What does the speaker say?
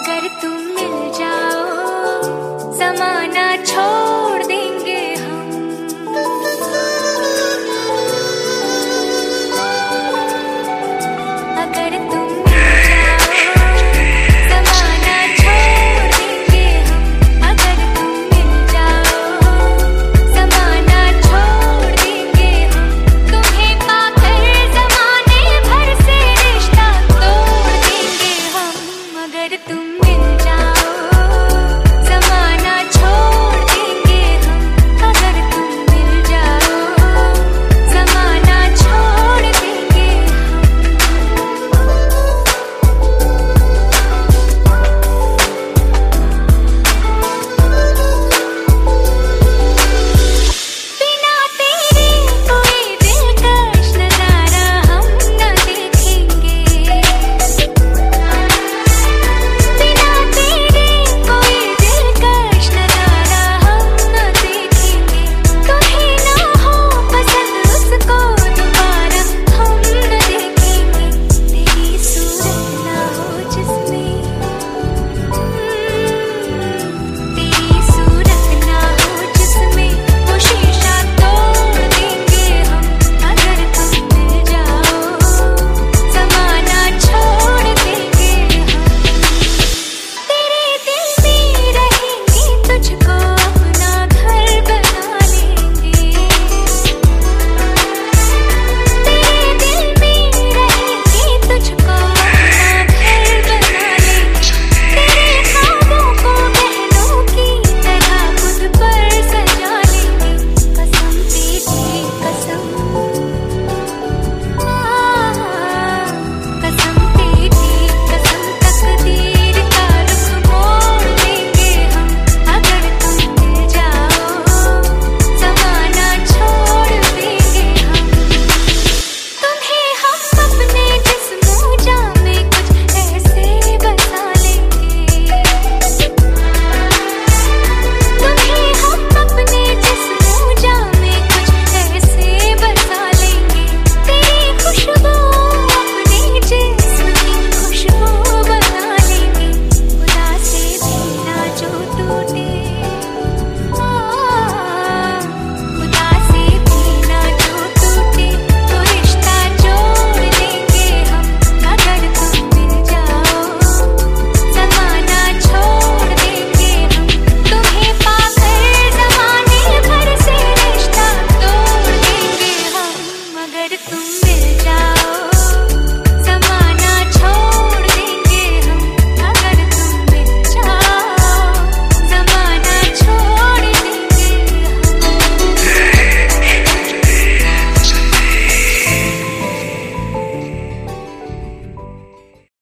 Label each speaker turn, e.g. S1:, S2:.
S1: अगर तुम मिल जाओ ज़माना छोड़ देंगे हम। अगर तुम मिल जाओ ज़माना छोड़ देंगे हम। अगर तुम मिल जाओ ज़माना छोड़ देंगे हम। तुम्हें पाकर ज़माने भर से रिश्ता तोड़ देंगे हम। अगर तुम